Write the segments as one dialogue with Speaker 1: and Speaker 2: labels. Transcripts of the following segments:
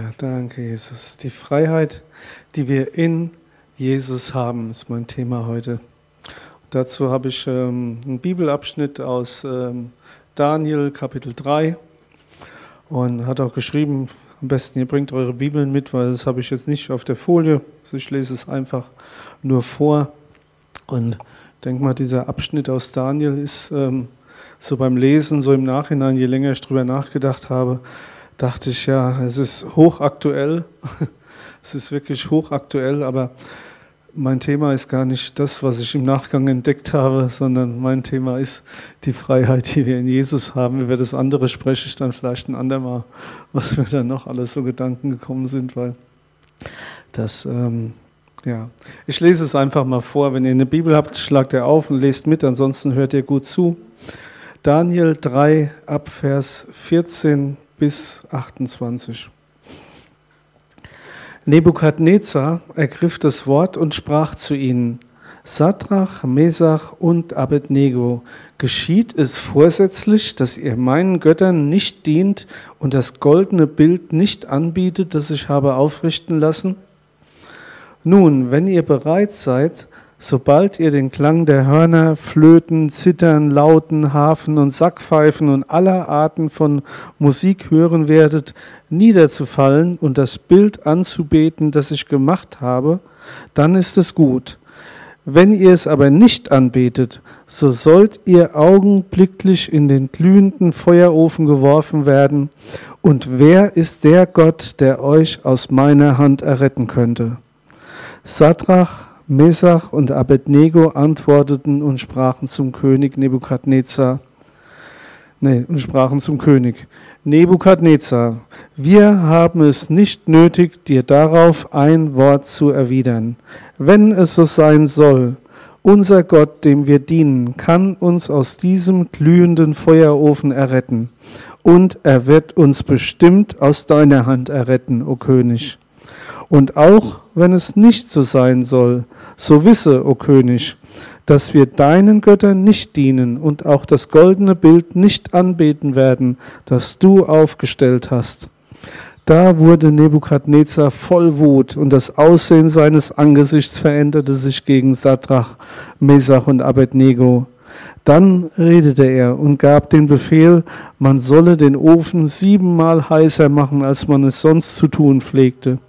Speaker 1: danke, Jesus. Die Freiheit, die wir in Jesus haben, ist mein Thema heute. Dazu habe ich einen Bibelabschnitt aus Daniel, Kapitel 3. Und hat auch geschrieben, am besten ihr bringt eure Bibeln mit, weil das habe ich jetzt nicht auf der Folie. Also ich lese es einfach nur vor. Und ich denke mal, dieser Abschnitt aus Daniel ist so beim Lesen, so im Nachhinein, je länger ich drüber nachgedacht habe, dachte ich, ja, es ist hochaktuell. Es ist wirklich hochaktuell, aber mein Thema ist gar nicht das, was ich im Nachgang entdeckt habe, sondern mein Thema ist die Freiheit, die wir in Jesus haben. Über das andere spreche ich dann vielleicht ein andermal, was mir dann noch alles so Gedanken gekommen sind, weil das, ich lese es einfach mal vor. Wenn ihr eine Bibel habt, schlagt ihr auf und lest mit, ansonsten hört ihr gut zu. Daniel 3, ab Vers 14 bis 28. Nebukadnezar ergriff das Wort und sprach zu ihnen: Sadrach, Mesach und Abednego, geschieht es vorsätzlich, dass ihr meinen Göttern nicht dient und das goldene Bild nicht anbietet, das ich habe aufrichten lassen? Nun, wenn ihr bereit seid, sobald ihr den Klang der Hörner, Flöten, Zittern, Lauten, Harfen und Sackpfeifen und aller Arten von Musik hören werdet, niederzufallen und das Bild anzubeten, das ich gemacht habe, dann ist es gut. Wenn ihr es aber nicht anbetet, so sollt ihr augenblicklich in den glühenden Feuerofen geworfen werden. Und wer ist der Gott, der euch aus meiner Hand erretten könnte? Sadrach, Mesach und Abednego antworteten und sprachen zum König Nebukadnezar, Nebukadnezar, wir haben es nicht nötig, dir darauf ein Wort zu erwidern. Wenn es so sein soll, unser Gott, dem wir dienen, kann uns aus diesem glühenden Feuerofen erretten, und er wird uns bestimmt aus deiner Hand erretten, o König. Und auch wenn es nicht so sein soll, so wisse, o König, dass wir deinen Göttern nicht dienen und auch das goldene Bild nicht anbeten werden, das du aufgestellt hast. Da wurde Nebukadnezar voll Wut und das Aussehen seines Angesichts veränderte sich gegen Sadrach, Mesach und Abednego. Dann redete er und gab den Befehl, man solle den Ofen 7-mal heißer machen, als man es sonst zu tun pflegte.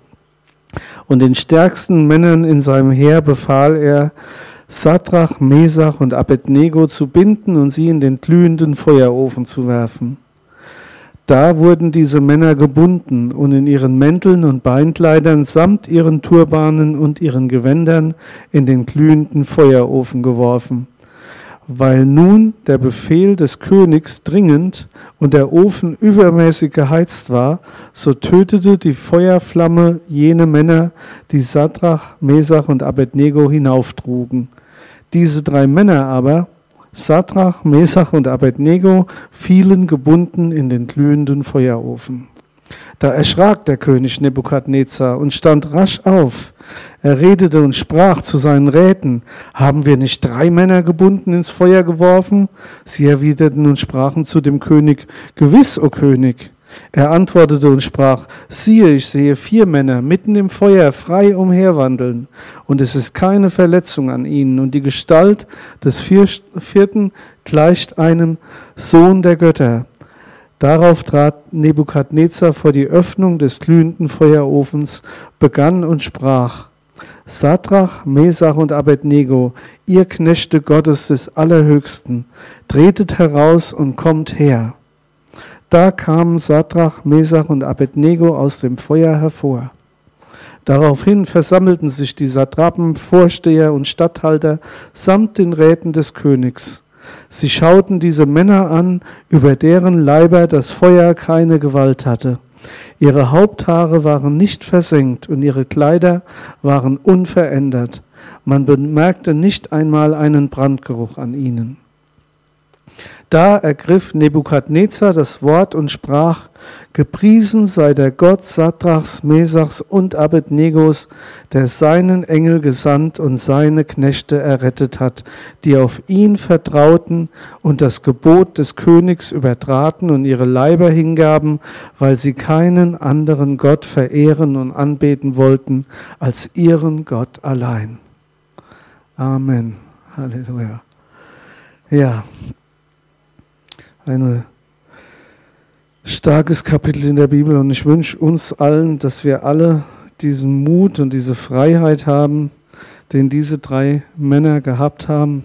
Speaker 1: Und den stärksten Männern in seinem Heer befahl er, Sadrach, Mesach und Abednego zu binden und sie in den glühenden Feuerofen zu werfen. Da wurden diese Männer gebunden und in ihren Mänteln und Beinkleidern samt ihren Turbanen und ihren Gewändern in den glühenden Feuerofen geworfen. Weil nun der Befehl des Königs dringend und der Ofen übermäßig geheizt war, so tötete die Feuerflamme jene Männer, die Sadrach, Mesach und Abednego hinauftrugen. Diese 3 Männer aber, Sadrach, Mesach und Abednego, fielen gebunden in den glühenden Feuerofen. Da erschrak der König Nebukadnezar und stand rasch auf. Er redete und sprach zu seinen Räten: Haben wir nicht 3 Männer gebunden ins Feuer geworfen? Sie erwiderten und sprachen zu dem König: Gewiss, o König. Er antwortete und sprach: Siehe, ich sehe 4 Männer mitten im Feuer frei umherwandeln, und es ist keine Verletzung an ihnen, und die Gestalt des vierten gleicht einem Sohn der Götter. Darauf trat Nebukadnezar vor die Öffnung des glühenden Feuerofens, begann und sprach: Sadrach, Mesach und Abednego, ihr Knechte Gottes des Allerhöchsten, tretet heraus und kommt her. Da kamen Sadrach, Mesach und Abednego aus dem Feuer hervor. Daraufhin versammelten sich die Satrapen, Vorsteher und Statthalter samt den Räten des Königs. Sie schauten diese Männer an, über deren Leiber das Feuer keine Gewalt hatte. Ihre Haupthaare waren nicht versengt und ihre Kleider waren unverändert. Man bemerkte nicht einmal einen Brandgeruch an ihnen. Da ergriff Nebukadnezar das Wort und sprach: Gepriesen sei der Gott Sadrachs, Mesachs und Abednegos, der seinen Engel gesandt und seine Knechte errettet hat, die auf ihn vertrauten und das Gebot des Königs übertraten und ihre Leiber hingaben, weil sie keinen anderen Gott verehren und anbeten wollten als ihren Gott allein. Amen. Halleluja. Ja. Ein starkes Kapitel in der Bibel und ich wünsche uns allen, dass wir alle diesen Mut und diese Freiheit haben, den diese 3 Männer gehabt haben,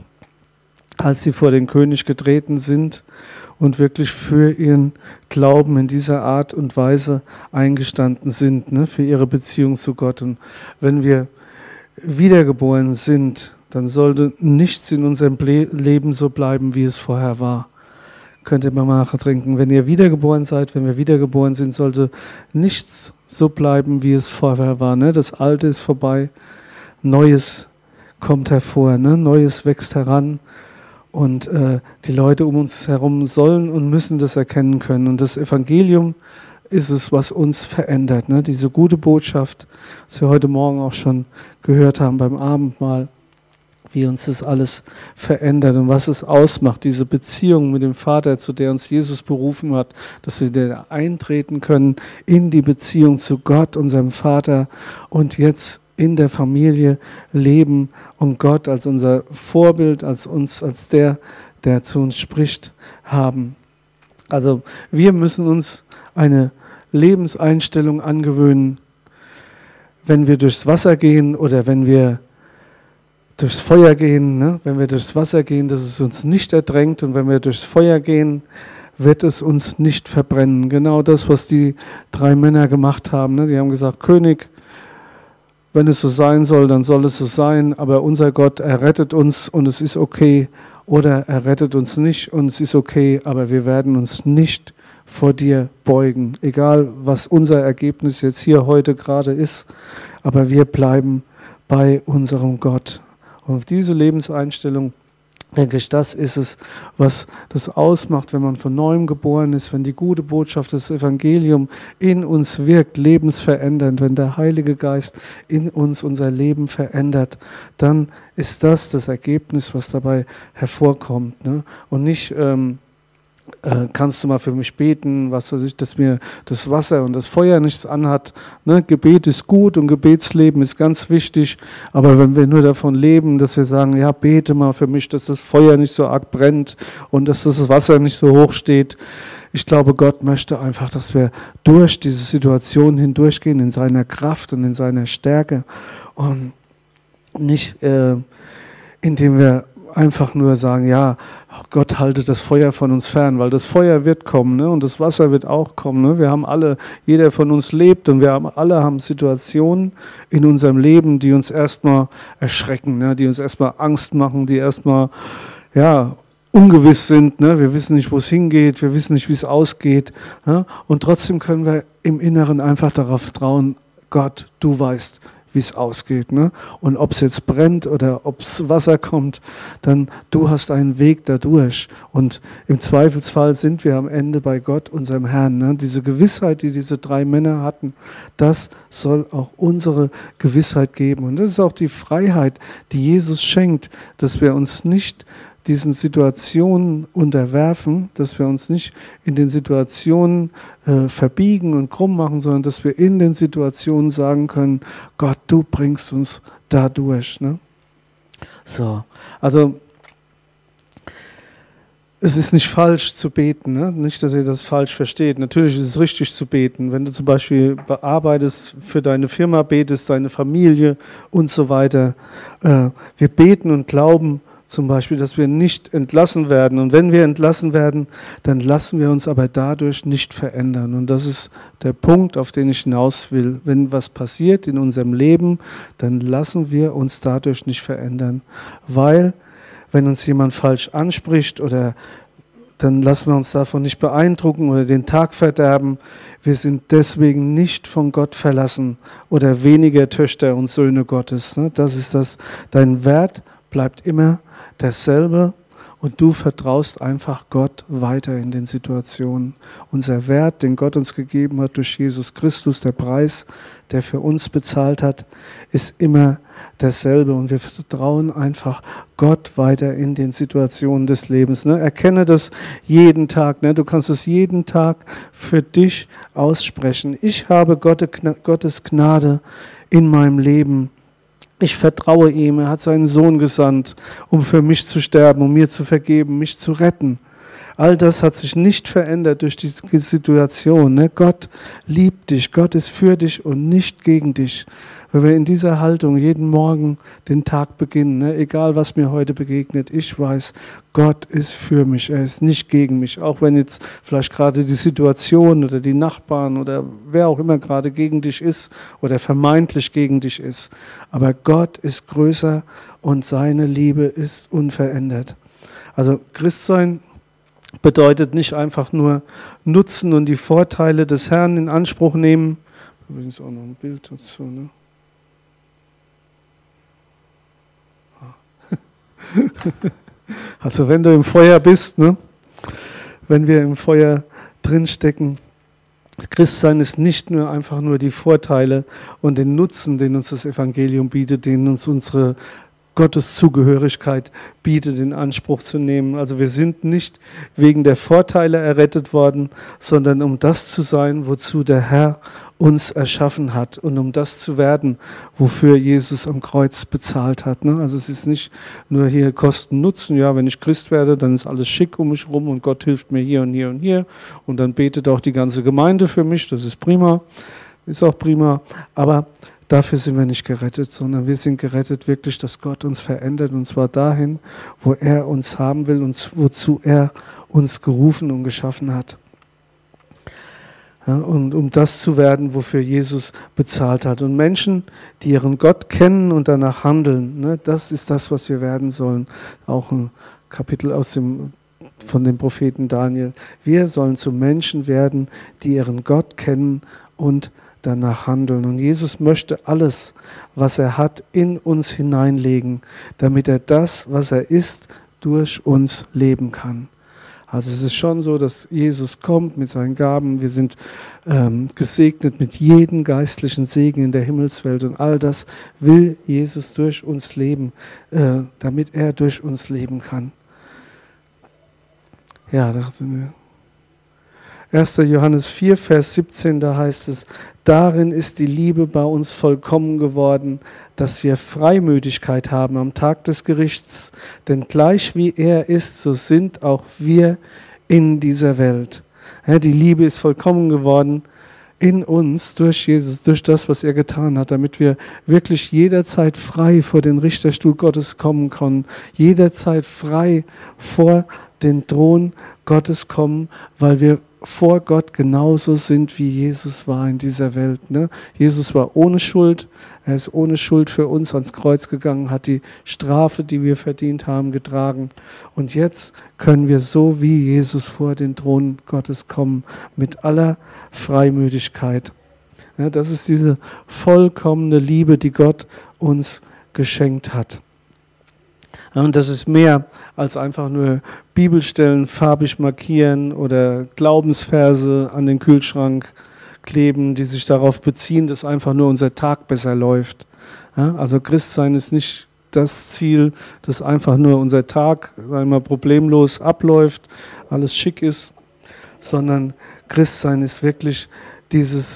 Speaker 1: als sie vor den König getreten sind und wirklich für ihren Glauben in dieser Art und Weise eingestanden sind, ne, für ihre Beziehung zu Gott. Und wenn wir wiedergeboren sind, dann sollte nichts in unserem Leben so bleiben, wie es vorher war. Könnt ihr mal nachtrinken. Wenn ihr wiedergeboren seid, wenn wir wiedergeboren sind, sollte nichts so bleiben, wie es vorher war. Ne? Das Alte ist vorbei, Neues kommt hervor, ne? Neues wächst heran und die Leute um uns herum sollen und müssen das erkennen können. Und das Evangelium ist es, was uns verändert. Ne? Diese gute Botschaft, was wir heute Morgen auch schon gehört haben beim Abendmahl, wie uns das alles verändert und was es ausmacht, diese Beziehung mit dem Vater, zu der uns Jesus berufen hat, dass wir da eintreten können in die Beziehung zu Gott, unserem Vater, und jetzt in der Familie leben und Gott als unser Vorbild, als der zu uns spricht, haben. Also wir müssen uns eine Lebenseinstellung angewöhnen, wenn wir durchs Wasser gehen oder wenn wir durchs Feuer gehen, ne? Wenn wir durchs Wasser gehen, dass es uns nicht ertränkt, und wenn wir durchs Feuer gehen, wird es uns nicht verbrennen. Genau das, was die 3 Männer gemacht haben. Ne? Die haben gesagt: König, wenn es so sein soll, dann soll es so sein, aber unser Gott errettet uns und es ist okay, oder er rettet uns nicht und es ist okay, aber wir werden uns nicht vor dir beugen, egal was unser Ergebnis jetzt hier heute gerade ist, aber wir bleiben bei unserem Gott. Und auf diese Lebenseinstellung, denke ich, das ist es, was das ausmacht, wenn man von Neuem geboren ist, wenn die gute Botschaft, das Evangelium in uns wirkt, lebensverändernd, wenn der Heilige Geist in uns unser Leben verändert, dann ist das Ergebnis, was dabei hervorkommt. Ne? Und nicht kannst du mal für mich beten, was weiß ich, dass mir das Wasser und das Feuer nichts anhat. Ne? Gebet ist gut und Gebetsleben ist ganz wichtig, aber wenn wir nur davon leben, dass wir sagen, ja, bete mal für mich, dass das Feuer nicht so arg brennt und dass das Wasser nicht so hoch steht. Ich glaube, Gott möchte einfach, dass wir durch diese Situation hindurchgehen, in seiner Kraft und in seiner Stärke, und nicht indem wir einfach nur sagen, ja, Gott halte das Feuer von uns fern, weil das Feuer wird kommen, ne? Und das Wasser wird auch kommen. Ne? Wir haben alle, jeder von uns lebt und wir haben Situationen in unserem Leben, die uns erstmal erschrecken, ne? Die uns erstmal Angst machen, die erstmal ungewiss sind. Ne? Wir wissen nicht, wo es hingeht, wir wissen nicht, wie es ausgeht. Ne? Und trotzdem können wir im Inneren einfach darauf vertrauen, Gott, du weißt, wie es ausgeht. Ne? Und ob es jetzt brennt oder ob es Wasser kommt, dann du hast einen Weg dadurch. Und im Zweifelsfall sind wir am Ende bei Gott, unserem Herrn. Ne? Diese Gewissheit, die diese 3 Männer hatten, das soll auch unsere Gewissheit geben. Und das ist auch die Freiheit, die Jesus schenkt, dass wir uns nicht diesen Situationen unterwerfen, dass wir uns nicht in den Situationen verbiegen und krumm machen, sondern dass wir in den Situationen sagen können, Gott, du bringst uns da durch. Ne? So, also es ist nicht falsch zu beten, ne? Nicht, dass ihr das falsch versteht. Natürlich ist es richtig zu beten, wenn du zum Beispiel bearbeitest, für deine Firma betest, deine Familie und so weiter. Wir beten und glauben zum Beispiel, dass wir nicht entlassen werden. Und wenn wir entlassen werden, dann lassen wir uns aber dadurch nicht verändern. Und das ist der Punkt, auf den ich hinaus will. Wenn was passiert in unserem Leben, dann lassen wir uns dadurch nicht verändern. Weil, wenn uns jemand falsch anspricht oder dann lassen wir uns davon nicht beeindrucken oder den Tag verderben. Wir sind deswegen nicht von Gott verlassen oder weniger Töchter und Söhne Gottes. Das ist das. Dein Wert bleibt immer derselbe und du vertraust einfach Gott weiter in den Situationen. Unser Wert, den Gott uns gegeben hat durch Jesus Christus, der Preis, der für uns bezahlt hat, ist immer dasselbe und wir vertrauen einfach Gott weiter in den Situationen des Lebens. Ne? Erkenne das jeden Tag. Ne? Du kannst es jeden Tag für dich aussprechen. Ich habe Gottes Gnade in meinem Leben. Ich vertraue ihm. Er hat seinen Sohn gesandt, um für mich zu sterben, um mir zu vergeben, mich zu retten. All das hat sich nicht verändert durch die Situation. Ne? Gott liebt dich, Gott ist für dich und nicht gegen dich. Wenn wir in dieser Haltung jeden Morgen den Tag beginnen, ne? Egal was mir heute begegnet, ich weiß, Gott ist für mich, er ist nicht gegen mich. Auch wenn jetzt vielleicht gerade die Situation oder die Nachbarn oder wer auch immer gerade gegen dich ist oder vermeintlich gegen dich ist. Aber Gott ist größer und seine Liebe ist unverändert. Also Christsein bedeutet nicht einfach nur nutzen und die Vorteile des Herrn in Anspruch nehmen. Übrigens auch noch ein Bild dazu. Ne? Also wenn du im Feuer bist, ne? Wenn wir im Feuer drinstecken, Christsein ist nicht nur einfach nur die Vorteile und den Nutzen, den uns das Evangelium bietet, den uns unsere Gotteszugehörigkeit bietet, in Anspruch zu nehmen. Also wir sind nicht wegen der Vorteile errettet worden, sondern um das zu sein, wozu der Herr uns erschaffen hat und um das zu werden, wofür Jesus am Kreuz bezahlt hat. Also es ist nicht nur hier Kosten-Nutzen, ja, wenn ich Christ werde, dann ist alles schick um mich rum und Gott hilft mir hier und hier und hier und dann betet auch die ganze Gemeinde für mich, das ist prima, ist auch prima, aber dafür sind wir nicht gerettet, sondern wir sind gerettet wirklich, dass Gott uns verändert und zwar dahin, wo er uns haben will und wozu er uns gerufen und geschaffen hat. Ja, und um das zu werden, wofür Jesus bezahlt hat. Und Menschen, die ihren Gott kennen und danach handeln, ne, das ist das, was wir werden sollen. Auch ein Kapitel von dem Propheten Daniel. Wir sollen zu Menschen werden, die ihren Gott kennen und danach handeln. Und Jesus möchte alles, was er hat, in uns hineinlegen, damit er das, was er ist, durch uns leben kann. Also es ist schon so, dass Jesus kommt mit seinen Gaben. Wir sind gesegnet mit jedem geistlichen Segen in der Himmelswelt. Und all das will Jesus durch uns leben, damit er durch uns leben kann. Ja, da sind wir. 1. Johannes 4, Vers 17, da heißt es, darin ist die Liebe bei uns vollkommen geworden, dass wir Freimütigkeit haben am Tag des Gerichts. Denn gleich wie er ist, so sind auch wir in dieser Welt. Ja, die Liebe ist vollkommen geworden in uns durch Jesus, durch das, was er getan hat, damit wir wirklich jederzeit frei vor den Richterstuhl Gottes kommen können, jederzeit frei vor den Thron Gottes kommen, weil wir vor Gott genauso sind, wie Jesus war in dieser Welt. Ne? Jesus war ohne Schuld, er ist ohne Schuld für uns ans Kreuz gegangen, hat die Strafe, die wir verdient haben, getragen. Und jetzt können wir so wie Jesus vor den Thron Gottes kommen, mit aller Freimütigkeit. Ja, das ist diese vollkommene Liebe, die Gott uns geschenkt hat. Ja, und das ist mehr als einfach nur Bibelstellen farbig markieren oder Glaubensverse an den Kühlschrank kleben, die sich darauf beziehen, dass einfach nur unser Tag besser läuft. Ja, also Christsein ist nicht das Ziel, dass einfach nur unser Tag einmal problemlos abläuft, alles schick ist, sondern Christsein ist wirklich dieses,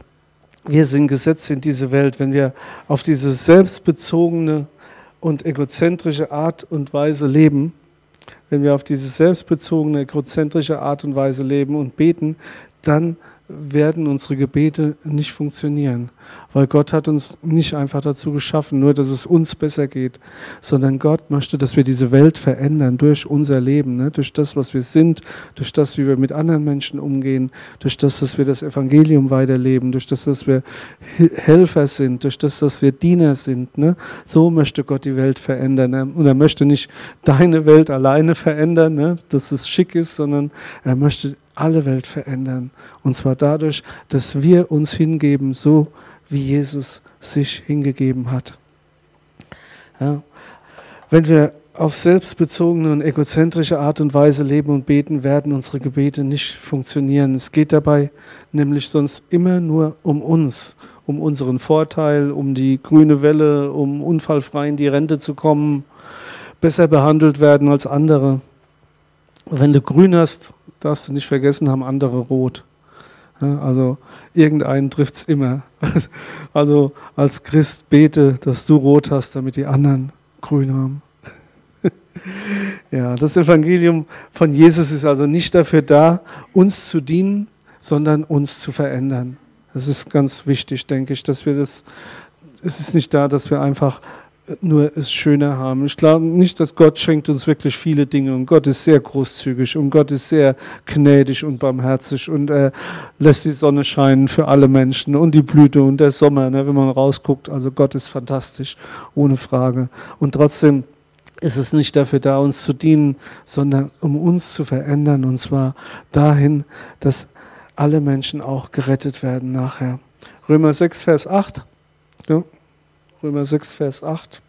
Speaker 1: wir sind gesetzt in diese Welt, wenn wir auf diese selbstbezogene und egozentrische Art und Weise leben, wenn wir auf diese selbstbezogene, egozentrische Art und Weise leben und beten, dann werden unsere Gebete nicht funktionieren. Weil Gott hat uns nicht einfach dazu geschaffen, nur dass es uns besser geht, sondern Gott möchte, dass wir diese Welt verändern durch unser Leben, ne? Durch das, was wir sind, durch das, wie wir mit anderen Menschen umgehen, durch das, dass wir das Evangelium weiterleben, durch das, dass wir Helfer sind, durch das, dass wir Diener sind. Ne? So möchte Gott die Welt verändern. Ne? Und er möchte nicht deine Welt alleine verändern, ne? Dass es schick ist, sondern er möchte alle Welt verändern. Und zwar dadurch, dass wir uns hingeben, so wie Jesus sich hingegeben hat. Ja. Wenn wir auf selbstbezogene und egozentrische Art und Weise leben und beten, werden unsere Gebete nicht funktionieren. Es geht dabei nämlich sonst immer nur um uns, um unseren Vorteil, um die grüne Welle, um unfallfrei in die Rente zu kommen, besser behandelt werden als andere. Wenn du grün hast, darfst du nicht vergessen, haben andere rot. Ja, also irgendeinen trifft es immer. Also als Christ bete, dass du rot hast, damit die anderen grün haben. Ja, das Evangelium von Jesus ist also nicht dafür da, uns zu dienen, sondern uns zu verändern. Das ist ganz wichtig, denke ich, dass wir das, es ist nicht da, dass wir einfach nur es schöner haben. Ich glaube nicht, dass Gott schenkt uns wirklich viele Dinge und Gott ist sehr großzügig und Gott ist sehr gnädig und barmherzig und er lässt die Sonne scheinen für alle Menschen und die Blüte und der Sommer, ne, wenn man rausguckt. Also Gott ist fantastisch, ohne Frage. Und trotzdem ist es nicht dafür da, uns zu dienen, sondern um uns zu verändern und zwar dahin, dass alle Menschen auch gerettet werden nachher. Römer 6, Vers 8. Ja. Römer 6, Vers 8.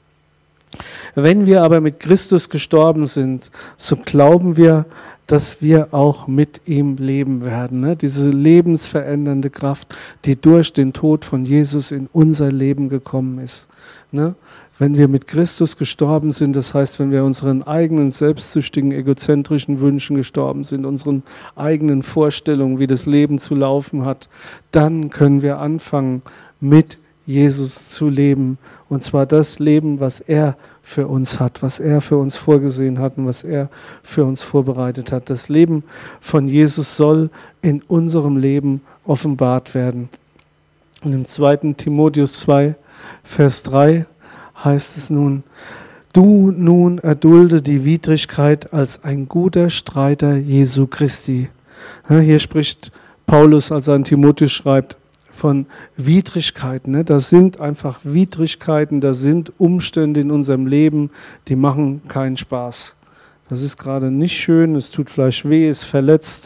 Speaker 1: Wenn wir aber mit Christus gestorben sind, so glauben wir, dass wir auch mit ihm leben werden. Ne? Diese lebensverändernde Kraft, die durch den Tod von Jesus in unser Leben gekommen ist. Ne? Wenn wir mit Christus gestorben sind, das heißt, wenn wir unseren eigenen selbstsüchtigen, egozentrischen Wünschen gestorben sind, unseren eigenen Vorstellungen, wie das Leben zu laufen hat, dann können wir anfangen, mit Jesus zu leben. Und zwar das Leben, was er für uns hat, was er für uns vorgesehen hat und was er für uns vorbereitet hat. Das Leben von Jesus soll in unserem Leben offenbart werden. Und im 2. Timotheus 2, Vers 3 heißt es nun, du nun erdulde die Widrigkeit als ein guter Streiter Jesu Christi. Ja, hier spricht Paulus, als er an Timotheus schreibt, von Widrigkeiten. Ne? Das sind einfach Widrigkeiten, das sind Umstände in unserem Leben, die machen keinen Spaß. Das ist gerade nicht schön, es tut vielleicht weh, es verletzt,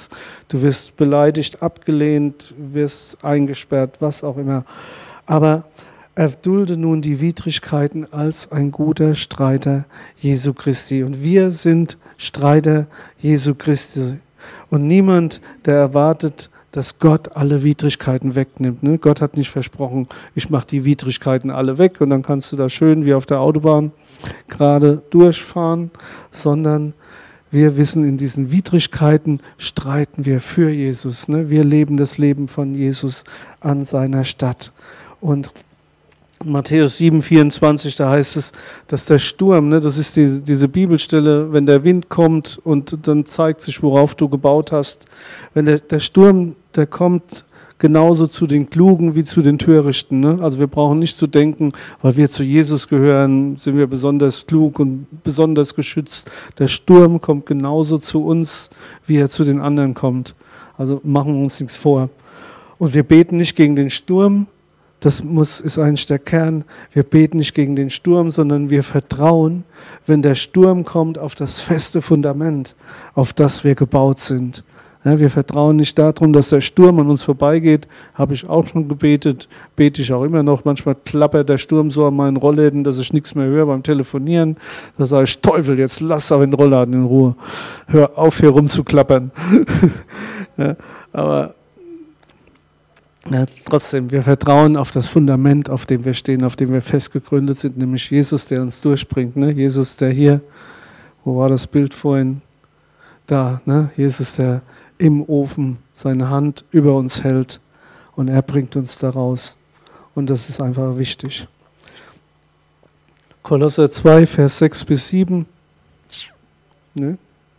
Speaker 1: du wirst beleidigt, abgelehnt, wirst eingesperrt, was auch immer. Aber erdulde nun die Widrigkeiten als ein guter Streiter Jesu Christi. Und wir sind Streiter Jesu Christi. Und niemand, der erwartet, dass Gott alle Widrigkeiten wegnimmt. Ne? Gott hat nicht versprochen, ich mache die Widrigkeiten alle weg und dann kannst du da schön wie auf der Autobahn gerade durchfahren, sondern wir wissen, in diesen Widrigkeiten streiten wir für Jesus. Ne? Wir leben das Leben von Jesus an seiner Stadt. Und Matthäus 7, 24, da heißt es, dass der Sturm, ne, das ist diese Bibelstelle, wenn der Wind kommt und dann zeigt sich, worauf du gebaut hast. Wenn der Sturm, der kommt genauso zu den Klugen wie zu den Törichten. Ne? Also wir brauchen nicht zu denken, weil wir zu Jesus gehören, sind wir besonders klug und besonders geschützt. Der Sturm kommt genauso zu uns, wie er zu den anderen kommt. Also machen wir uns nichts vor. Und wir beten nicht gegen den Sturm, ist eigentlich der Kern. Wir beten nicht gegen den Sturm, sondern wir vertrauen, wenn der Sturm kommt, auf das feste Fundament, auf das wir gebaut sind. Ja, wir vertrauen nicht darum, dass der Sturm an uns vorbeigeht. Habe ich auch schon gebetet, bete ich auch immer noch. Manchmal klappert der Sturm so an meinen Rollläden, dass ich nichts mehr höre beim Telefonieren. Da sage ich, Teufel, jetzt lass aber den Rollladen in Ruhe. Hör auf, hier rumzuklappern. Ja, aber ja, trotzdem, wir vertrauen auf das Fundament, auf dem wir stehen, auf dem wir fest gegründet sind, nämlich Jesus, der uns durchbringt. Ne? Jesus, der hier, wo war das Bild vorhin? Da, ne? Jesus, der im Ofen seine Hand über uns hält und er bringt uns da raus. Und das ist einfach wichtig. Kolosser 2, Vers 6 bis 7. Ne?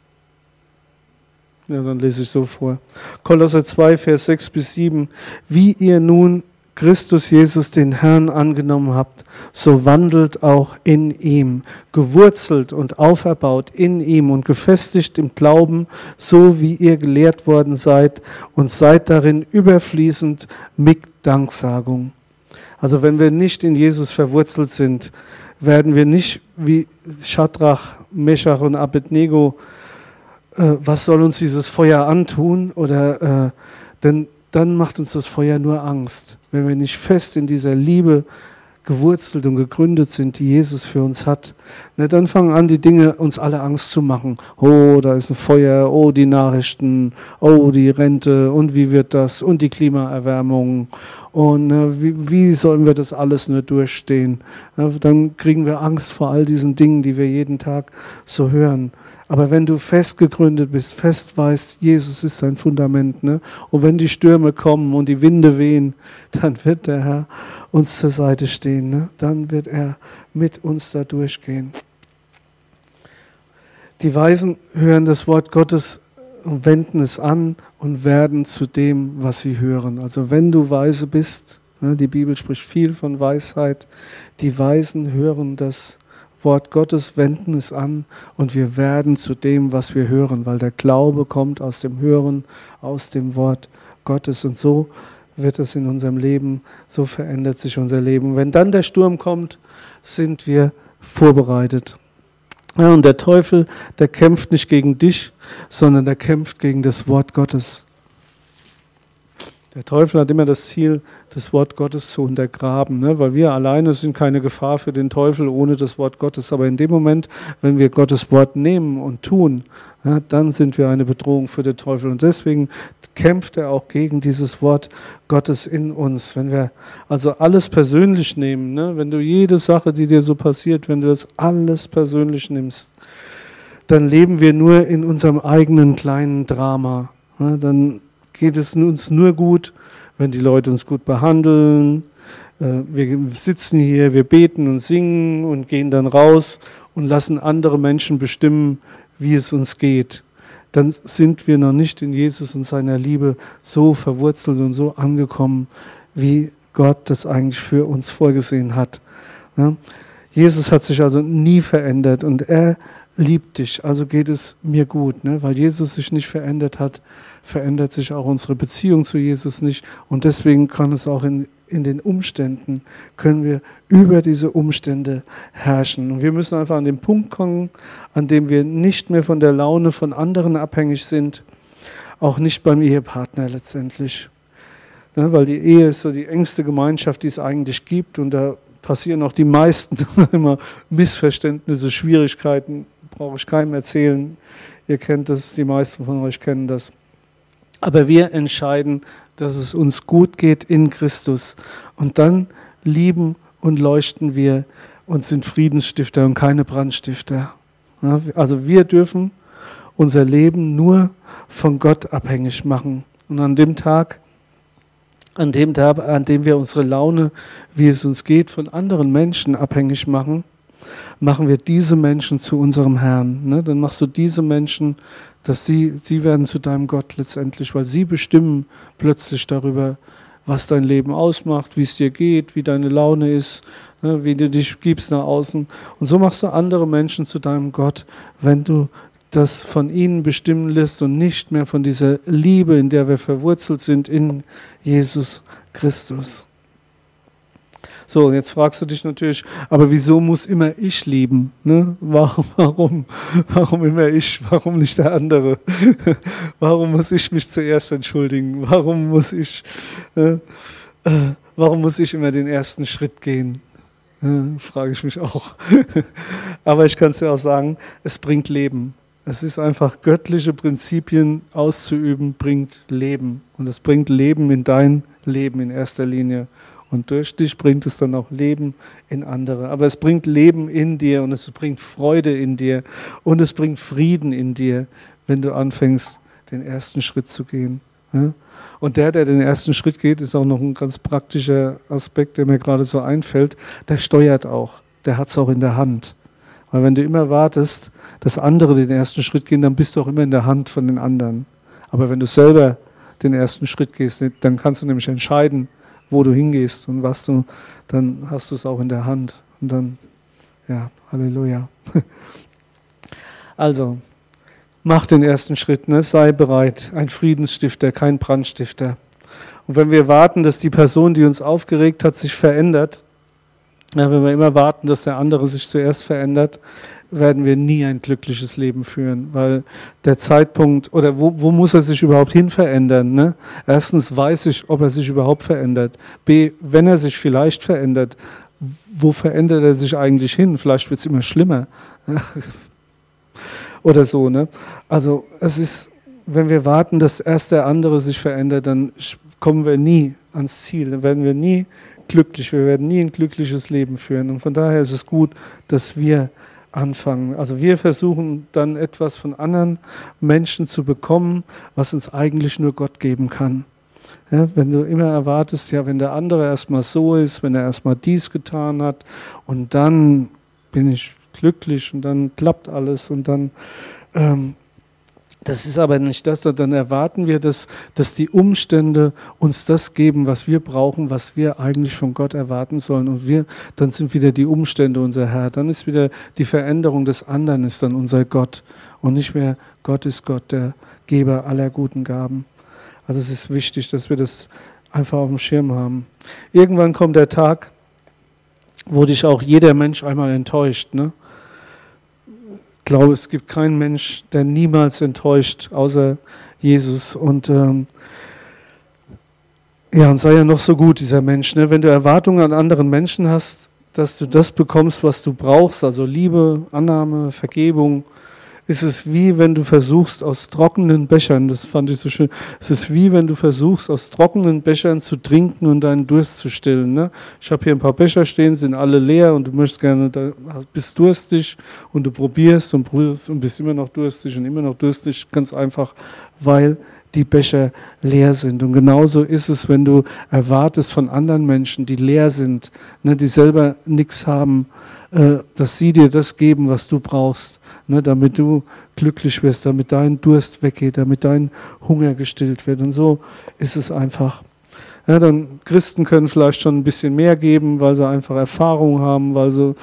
Speaker 1: Ja, dann lese ich so vor. Kolosser 2, Vers 6 bis 7. Wie ihr nun Christus Jesus, den Herrn, angenommen habt, so wandelt auch in ihm, gewurzelt und auferbaut in ihm und gefestigt im Glauben, so wie ihr gelehrt worden seid und seid darin überfließend mit Danksagung. Also wenn wir nicht in Jesus verwurzelt sind, werden wir nicht wie Schadrach, Meschach und Abednego, was soll uns dieses Feuer antun? Denn dann macht uns das Feuer nur Angst. Wenn wir nicht fest in dieser Liebe gewurzelt und gegründet sind, die Jesus für uns hat. Ne, dann fangen an, die Dinge uns alle Angst zu machen. Oh, da ist ein Feuer, oh, die Nachrichten, oh, die Rente und wie wird das und die Klimaerwärmung und wie sollen wir das alles nur durchstehen? Ja, dann kriegen wir Angst vor all diesen Dingen, die wir jeden Tag so hören. Aber wenn du fest gegründet bist, fest weißt, Jesus ist dein Fundament, ne? Und wenn die Stürme kommen und die Winde wehen, dann wird der Herr uns zur Seite stehen, ne? Dann wird er mit uns da durchgehen. Die Weisen hören das Wort Gottes und wenden es an und werden zu dem, was sie hören. Also wenn du weise bist, ne, die Bibel spricht viel von Weisheit, die Weisen hören das Wort Gottes, wenden es an und wir werden zu dem, was wir hören, weil der Glaube kommt aus dem Hören, aus dem Wort Gottes und so wird es in unserem Leben, so verändert sich unser Leben. Und wenn dann der Sturm kommt, sind wir vorbereitet. Ja, und der Teufel, der kämpft nicht gegen dich, sondern der kämpft gegen das Wort Gottes. Der Teufel hat immer das Ziel, das Wort Gottes zu untergraben, ne? Weil wir alleine sind keine Gefahr für den Teufel ohne das Wort Gottes. Aber in dem Moment, wenn wir Gottes Wort nehmen und tun, ja, dann sind wir eine Bedrohung für den Teufel. Und deswegen kämpft er auch gegen dieses Wort Gottes in uns. Wenn wir also alles persönlich nehmen, ne? Wenn du jede Sache, die dir so passiert, wenn du das alles persönlich nimmst, dann leben wir nur in unserem eigenen kleinen Drama. Ja, dann geht es uns nur gut, wenn die Leute uns gut behandeln. Wir sitzen hier, wir beten und singen und gehen dann raus und lassen andere Menschen bestimmen, wie es uns geht. Dann sind wir noch nicht in Jesus und seiner Liebe so verwurzelt und so angekommen, wie Gott das eigentlich für uns vorgesehen hat. Jesus hat sich also nie verändert und er liebt dich, also geht es mir gut. Weil Jesus sich nicht verändert hat, verändert sich auch unsere Beziehung zu Jesus nicht. Und deswegen kann es auch in den Umständen, können wir über diese Umstände herrschen. Und wir müssen einfach an den Punkt kommen, an dem wir nicht mehr von der Laune von anderen abhängig sind, auch nicht beim Ehepartner letztendlich. Weil die Ehe ist so die engste Gemeinschaft, die es eigentlich gibt. Und da passieren auch die meisten immer Missverständnisse, Schwierigkeiten, brauche ich keinem erzählen. Ihr kennt das, die meisten von euch kennen das. Aber wir entscheiden, dass es uns gut geht in Christus. Und dann lieben und leuchten wir und sind Friedensstifter und keine Brandstifter. Ja, also wir dürfen unser Leben nur von Gott abhängig machen. Und an dem Tag, an dem wir unsere Laune, wie es uns geht, von anderen Menschen abhängig machen, machen wir diese Menschen zu unserem Herrn. Ne? Dann machst du diese Menschen, dass sie werden zu deinem Gott letztendlich, weil sie bestimmen plötzlich darüber, was dein Leben ausmacht, wie es dir geht, wie deine Laune ist, ne? Wie du dich gibst nach außen. Und so machst du andere Menschen zu deinem Gott, wenn du das von ihnen bestimmen lässt und nicht mehr von dieser Liebe, in der wir verwurzelt sind in Jesus Christus. So, jetzt fragst du dich natürlich, aber wieso muss immer ich lieben? Ne? Warum immer ich? Warum nicht der andere? Warum muss ich mich zuerst entschuldigen? Warum muss ich immer den ersten Schritt gehen? Frage ich mich auch. Aber ich kann es dir auch sagen, es bringt Leben. Es ist einfach, göttliche Prinzipien auszuüben, bringt Leben. Und es bringt Leben in dein Leben in erster Linie. Und durch dich bringt es dann auch Leben in andere. Aber es bringt Leben in dir und es bringt Freude in dir und es bringt Frieden in dir, wenn du anfängst, den ersten Schritt zu gehen. Und der den ersten Schritt geht, ist auch noch ein ganz praktischer Aspekt, der mir gerade so einfällt. Der steuert auch, der hat es auch in der Hand. Weil wenn du immer wartest, dass andere den ersten Schritt gehen, dann bist du auch immer in der Hand von den anderen. Aber wenn du selber den ersten Schritt gehst, dann kannst du nämlich entscheiden, wo du hingehst und was du, dann hast du es auch in der Hand. Und dann, ja, Halleluja. Also, mach den ersten Schritt, ne? Sei bereit, ein Friedensstifter, kein Brandstifter. Und wenn wir warten, dass die Person, die uns aufgeregt hat, sich verändert, wenn wir immer warten, dass der andere sich zuerst verändert, werden wir nie ein glückliches Leben führen, weil der Zeitpunkt, oder wo muss er sich überhaupt hin verändern? Ne? Erstens weiß ich, ob er sich überhaupt verändert. B, wenn er sich vielleicht verändert, wo verändert er sich eigentlich hin? Vielleicht wird es immer schlimmer. Oder so, ne? Also es ist, wenn wir warten, dass erst der andere sich verändert, dann kommen wir nie ans Ziel, dann werden wir nie glücklich, wir werden nie ein glückliches Leben führen. Und von daher ist es gut, dass wir anfangen. Also wir versuchen dann etwas von anderen Menschen zu bekommen, was uns eigentlich nur Gott geben kann. Ja, wenn du immer erwartest, ja, wenn der andere erstmal so ist, wenn er erstmal dies getan hat und dann bin ich glücklich und dann klappt alles und dann, das ist aber nicht das, dann erwarten wir, dass die Umstände uns das geben, was wir brauchen, was wir eigentlich von Gott erwarten sollen und dann sind wieder die Umstände unser Herr, dann ist wieder die Veränderung des anderen ist dann unser Gott und nicht mehr Gott ist Gott, der Geber aller guten Gaben. Also es ist wichtig, dass wir das einfach auf dem Schirm haben. Irgendwann kommt der Tag, wo dich auch jeder Mensch einmal enttäuscht. Ne? Ich glaube, es gibt keinen Mensch, der niemals enttäuscht, außer Jesus. Und und sei ja noch so gut, dieser Mensch. Ne? Wenn du Erwartungen an anderen Menschen hast, dass du das bekommst, was du brauchst, also Liebe, Annahme, Vergebung, ist es wie wenn du versuchst aus trockenen Bechern, das fand ich so schön, es ist wie wenn du versuchst aus trockenen Bechern zu trinken und deinen Durst zu stillen. Ne? Ich habe hier ein paar Becher stehen, sind alle leer und du möchtest gerne, bist durstig und du probierst und bist immer noch durstig und immer noch durstig, ganz einfach, weil die Becher leer sind. Und genauso ist es, wenn du erwartest von anderen Menschen, die leer sind, ne, die selber nichts haben, dass sie dir das geben, was du brauchst, ne, damit du glücklich wirst, damit dein Durst weggeht, damit dein Hunger gestillt wird. Und so ist es einfach. Ja, dann Christen können vielleicht schon ein bisschen mehr geben, weil sie einfach Erfahrung haben, weil sie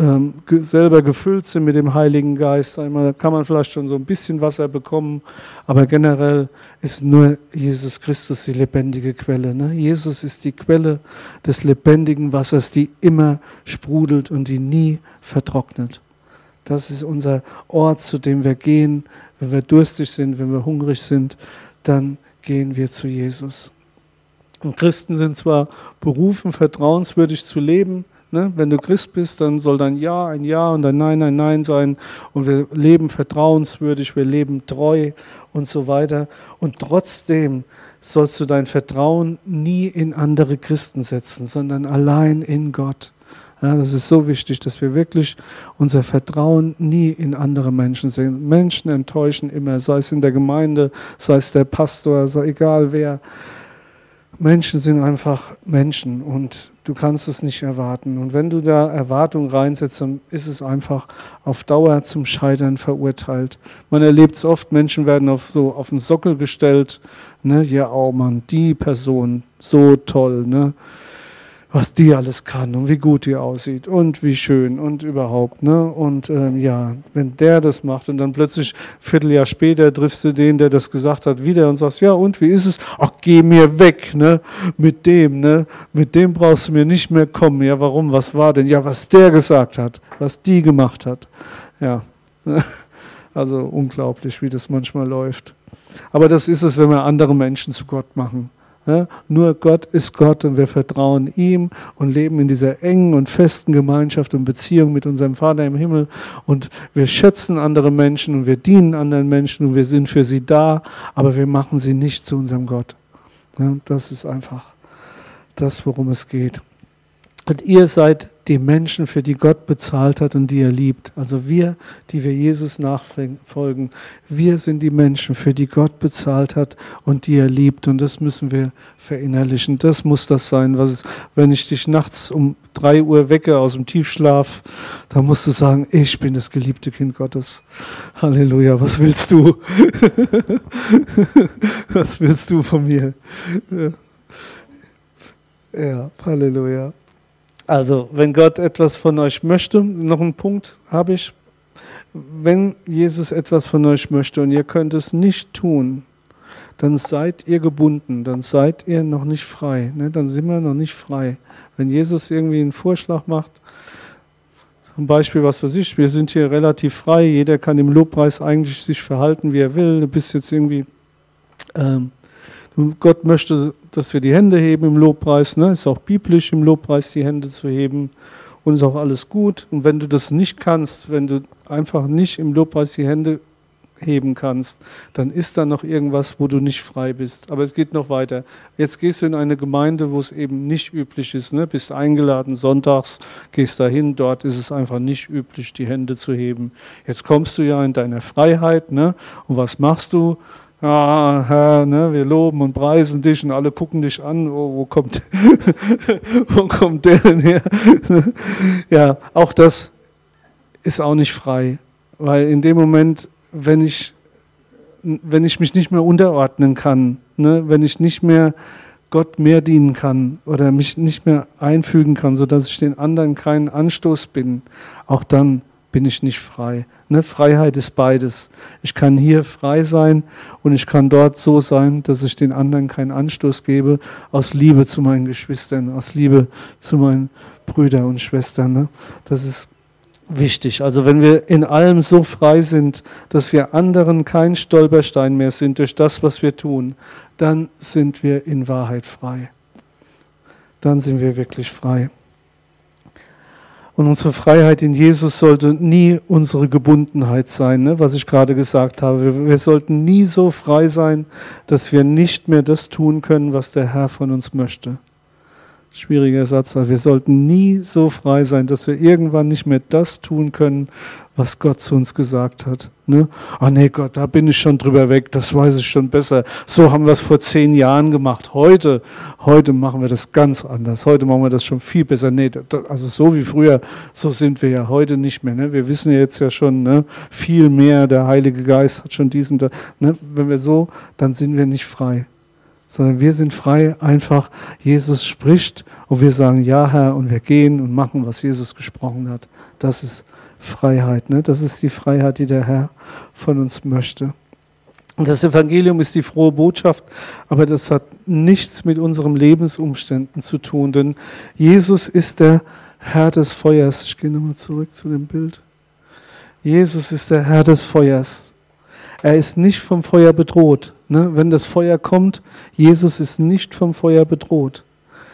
Speaker 1: selber gefüllt sind mit dem Heiligen Geist. Einmal kann man vielleicht schon so ein bisschen Wasser bekommen, aber generell ist nur Jesus Christus die lebendige Quelle. Ne? Jesus ist die Quelle des lebendigen Wassers, die immer sprudelt und die nie vertrocknet. Das ist unser Ort, zu dem wir gehen, wenn wir durstig sind, wenn wir hungrig sind, dann gehen wir zu Jesus. Und Christen sind zwar berufen, vertrauenswürdig zu leben. Ne? Wenn du Christ bist, dann soll dein Ja ein Ja und dein Nein ein Nein sein. Und wir leben vertrauenswürdig, wir leben treu und so weiter. Und trotzdem sollst du dein Vertrauen nie in andere Christen setzen, sondern allein in Gott. Ja, das ist so wichtig, dass wir wirklich unser Vertrauen nie in andere Menschen sehen. Menschen enttäuschen immer, sei es in der Gemeinde, sei es der Pastor, sei egal wer. Menschen sind einfach Menschen und du kannst es nicht erwarten. Und wenn du da Erwartungen reinsetzt, dann ist es einfach auf Dauer zum Scheitern verurteilt. Man erlebt es oft, Menschen werden auf den Sockel gestellt. Ne? Ja, oh Mann, die Person, so toll, ne? Was die alles kann und wie gut die aussieht und wie schön und überhaupt. Ne? Und wenn der das macht und dann plötzlich ein Vierteljahr später triffst du den, der das gesagt hat, wieder und sagst, ja und, wie ist es? Ach, geh mir weg, ne? Mit dem brauchst du mir nicht mehr kommen. Ja, warum, was war denn? Ja, was der gesagt hat, was die gemacht hat. Ja, also unglaublich, wie das manchmal läuft. Aber das ist es, wenn wir andere Menschen zu Gott machen. Ja, nur Gott ist Gott und wir vertrauen ihm und leben in dieser engen und festen Gemeinschaft und Beziehung mit unserem Vater im Himmel und wir schätzen andere Menschen und wir dienen anderen Menschen und wir sind für sie da, aber wir machen sie nicht zu unserem Gott. Ja, das ist einfach das, worum es geht. Und ihr seid die Menschen, für die Gott bezahlt hat und die er liebt. Also wir, die wir Jesus nachfolgen, wir sind die Menschen, für die Gott bezahlt hat und die er liebt. Und das müssen wir verinnerlichen. Das muss das sein, wenn ich dich nachts um 3 Uhr wecke aus dem Tiefschlaf, dann musst du sagen, ich bin das geliebte Kind Gottes. Halleluja, was willst du? Was willst du von mir? Ja, Halleluja. Also, wenn Gott etwas von euch möchte, noch einen Punkt habe ich, wenn Jesus etwas von euch möchte und ihr könnt es nicht tun, dann seid ihr gebunden, dann seid ihr noch nicht frei, ne? Dann sind wir noch nicht frei. Wenn Jesus irgendwie einen Vorschlag macht, zum Beispiel, was weiß ich, wir sind hier relativ frei, jeder kann im Lobpreis eigentlich sich verhalten, wie er will, du bist jetzt irgendwie Gott möchte, dass wir die Hände heben im Lobpreis. Ne? Ist auch biblisch, im Lobpreis die Hände zu heben. Und ist auch alles gut. Und wenn du das nicht kannst, wenn du einfach nicht im Lobpreis die Hände heben kannst, dann ist da noch irgendwas, wo du nicht frei bist. Aber es geht noch weiter. Jetzt gehst du in eine Gemeinde, wo es eben nicht üblich ist. Ne? Bist eingeladen sonntags, gehst dahin, dort ist es einfach nicht üblich, die Hände zu heben. Jetzt kommst du ja in deiner Freiheit. Ne? Und was machst du? Ja, Herr, ne, wir loben und preisen dich und alle gucken dich an, wo kommt der denn her? Ja, auch das ist auch nicht frei, weil in dem Moment, wenn ich mich nicht mehr unterordnen kann, ne, wenn ich nicht mehr Gott mehr dienen kann oder mich nicht mehr einfügen kann, sodass ich den anderen keinen Anstoß bin, auch dann bin ich nicht frei. Ne? Freiheit ist beides. Ich kann hier frei sein und ich kann dort so sein, dass ich den anderen keinen Anstoß gebe, aus Liebe zu meinen Geschwistern, aus Liebe zu meinen Brüdern und Schwestern. Ne? Das ist wichtig. Also wenn wir in allem so frei sind, dass wir anderen kein Stolperstein mehr sind durch das, was wir tun, dann sind wir in Wahrheit frei. Dann sind wir wirklich frei. Und unsere Freiheit in Jesus sollte nie unsere Gebundenheit sein, ne, was ich gerade gesagt habe. Wir sollten nie so frei sein, dass wir nicht mehr das tun können, was der Herr von uns möchte. Schwieriger Satz, aber wir sollten nie so frei sein, dass wir irgendwann nicht mehr das tun können, was Gott zu uns gesagt hat. Ne? Ah nee, Gott, da bin ich schon drüber weg, das weiß ich schon besser. So haben wir es vor 10 Jahren gemacht. Heute machen wir das ganz anders. Heute machen wir das schon viel besser. Nee, also so wie früher, so sind wir ja heute nicht mehr. Ne? Wir wissen ja jetzt ja schon, ne, viel mehr, der Heilige Geist hat schon diesen, ne? Wenn wir so, dann sind wir nicht frei. Sondern wir sind frei, einfach Jesus spricht und wir sagen, ja Herr, und wir gehen und machen, was Jesus gesprochen hat. Das ist Freiheit, ne? Das ist die Freiheit, die der Herr von uns möchte. Und das Evangelium ist die frohe Botschaft, aber das hat nichts mit unseren Lebensumständen zu tun, denn Jesus ist der Herr des Feuers. Ich gehe nochmal zurück zu dem Bild. Jesus ist der Herr des Feuers. Er ist nicht vom Feuer bedroht. Ne? Wenn das Feuer kommt, Jesus ist nicht vom Feuer bedroht.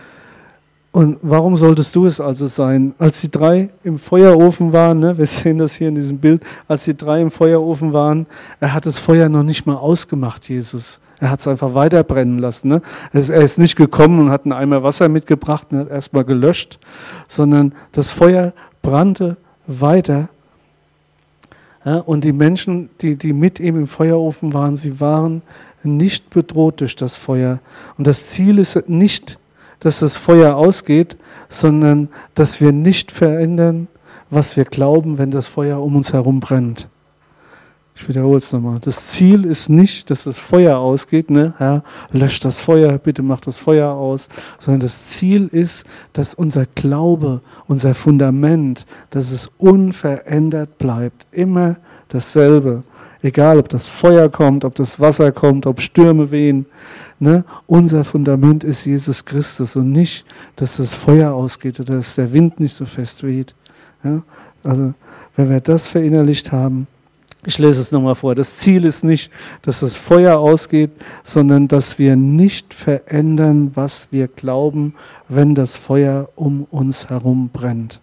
Speaker 1: Und warum solltest du es also sein? Als die 3 im Feuerofen waren, ne, wir sehen das hier in diesem Bild, als die 3 im Feuerofen waren, er hat das Feuer noch nicht mal ausgemacht, Jesus. Er hat es einfach weiter brennen lassen. Ne? Er ist nicht gekommen und hat einen Eimer Wasser mitgebracht und hat erstmal gelöscht, sondern das Feuer brannte weiter. Ja, und die Menschen, die mit ihm im Feuerofen waren, sie waren nicht bedroht durch das Feuer. Und das Ziel ist nicht, dass das Feuer ausgeht, sondern dass wir nicht verändern, was wir glauben, wenn das Feuer um uns herum brennt. Ich wiederhole es nochmal. Das Ziel ist nicht, dass das Feuer ausgeht, ne? Herr, löscht das Feuer, bitte mach das Feuer aus, sondern das Ziel ist, dass unser Glaube, unser Fundament, dass es unverändert bleibt. Immer dasselbe. Egal, ob das Feuer kommt, ob das Wasser kommt, ob Stürme wehen. Ne? Unser Fundament ist Jesus Christus und nicht, dass das Feuer ausgeht oder dass der Wind nicht so fest weht. Ja? Also, wenn wir das verinnerlicht haben, ich lese es nochmal vor. Das Ziel ist nicht, dass das Feuer ausgeht, sondern dass wir nicht verändern, was wir glauben, wenn das Feuer um uns herum brennt.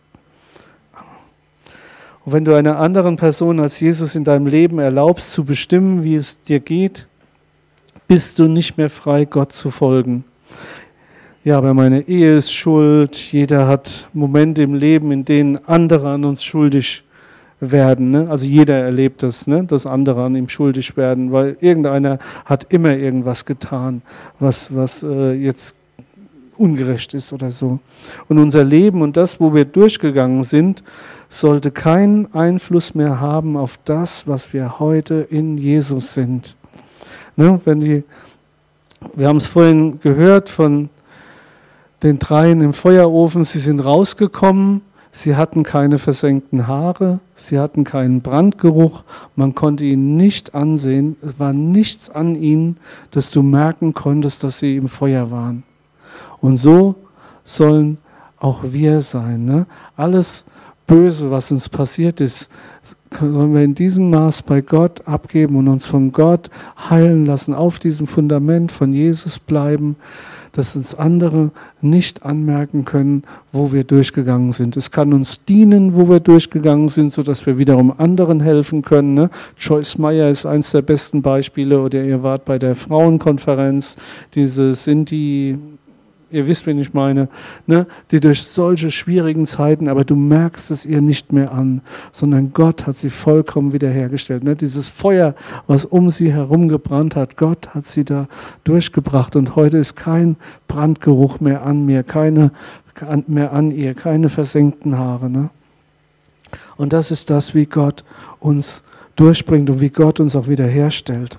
Speaker 1: Und wenn du einer anderen Person als Jesus in deinem Leben erlaubst, zu bestimmen, wie es dir geht, bist du nicht mehr frei, Gott zu folgen. Ja, aber meine Ehe ist schuld. Jeder hat Momente im Leben, in denen andere an uns schuldig werden. Ne? Also jeder erlebt das, ne? Dass andere an ihm schuldig werden, weil irgendeiner hat immer irgendwas getan, was jetzt ungerecht ist oder so. Und unser Leben und das, wo wir durchgegangen sind, sollte keinen Einfluss mehr haben auf das, was wir heute in Jesus sind. Ne? Wir haben es vorhin gehört von den 3 im Feuerofen, sie sind rausgekommen, sie hatten keine versenkten Haare, sie hatten keinen Brandgeruch, man konnte ihnen nicht ansehen, es war nichts an ihnen, dass du merken konntest, dass sie im Feuer waren. Und so sollen auch wir sein. Ne? Alles Böse, was uns passiert ist, sollen wir in diesem Maß bei Gott abgeben und uns von Gott heilen lassen, auf diesem Fundament von Jesus bleiben, dass uns andere nicht anmerken können, wo wir durchgegangen sind. Es kann uns dienen, wo wir durchgegangen sind, sodass wir wiederum anderen helfen können. Ne? Joyce Meyer ist eines der besten Beispiele, oder ihr wart bei der Frauenkonferenz, diese Sinti, ihr wisst, wen ich meine, ne? Die durch solche schwierigen Zeiten, aber du merkst es ihr nicht mehr an, sondern Gott hat sie vollkommen wiederhergestellt. Ne? Dieses Feuer, was um sie herum gebrannt hat, Gott hat sie da durchgebracht und heute ist kein Brandgeruch mehr an mir, mehr an ihr, keine versenkten Haare. Ne? Und das ist das, wie Gott uns durchbringt und wie Gott uns auch wiederherstellt.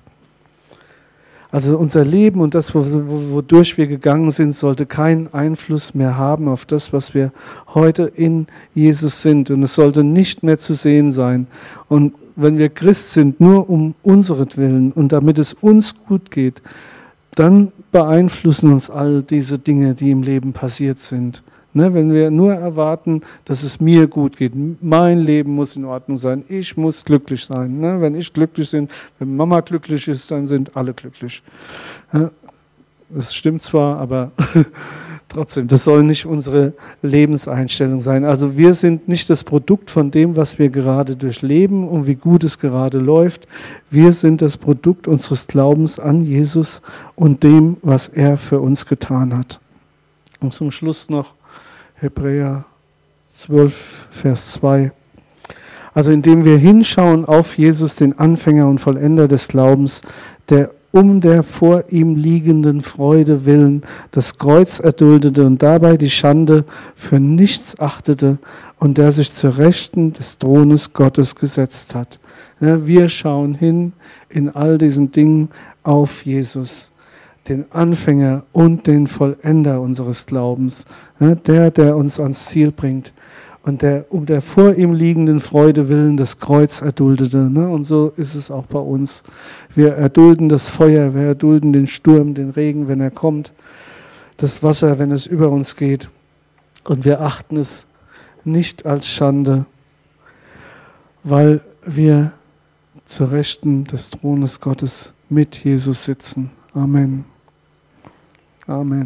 Speaker 1: Also unser Leben und das, wodurch wir gegangen sind, sollte keinen Einfluss mehr haben auf das, was wir heute in Jesus sind. Und es sollte nicht mehr zu sehen sein. Und wenn wir Christ sind, nur um unseretwillen und damit es uns gut geht, dann beeinflussen uns all diese Dinge, die im Leben passiert sind. Ne, wenn wir nur erwarten, dass es mir gut geht, mein Leben muss in Ordnung sein, ich muss glücklich sein. Ne, wenn ich glücklich bin, wenn Mama glücklich ist, dann sind alle glücklich. Ja, das stimmt zwar, aber trotzdem, das soll nicht unsere Lebenseinstellung sein. Also wir sind nicht das Produkt von dem, was wir gerade durchleben und wie gut es gerade läuft. Wir sind das Produkt unseres Glaubens an Jesus und dem, was er für uns getan hat. Und zum Schluss noch Hebräer 12, Vers 2. Also indem wir hinschauen auf Jesus, den Anfänger und Vollender des Glaubens, der um der vor ihm liegenden Freude willen das Kreuz erduldete und dabei die Schande für nichts achtete und der sich zur Rechten des Thrones Gottes gesetzt hat. Wir schauen hin in all diesen Dingen auf Jesus, den Anfänger und den Vollender unseres Glaubens, der uns ans Ziel bringt und der um der vor ihm liegenden Freude willen das Kreuz erduldete. Und so ist es auch bei uns. Wir erdulden das Feuer, wir erdulden den Sturm, den Regen, wenn er kommt, das Wasser, wenn es über uns geht. Und wir achten es nicht als Schande, weil wir zur Rechten des Thrones Gottes mit Jesus sitzen. Amen. Amen.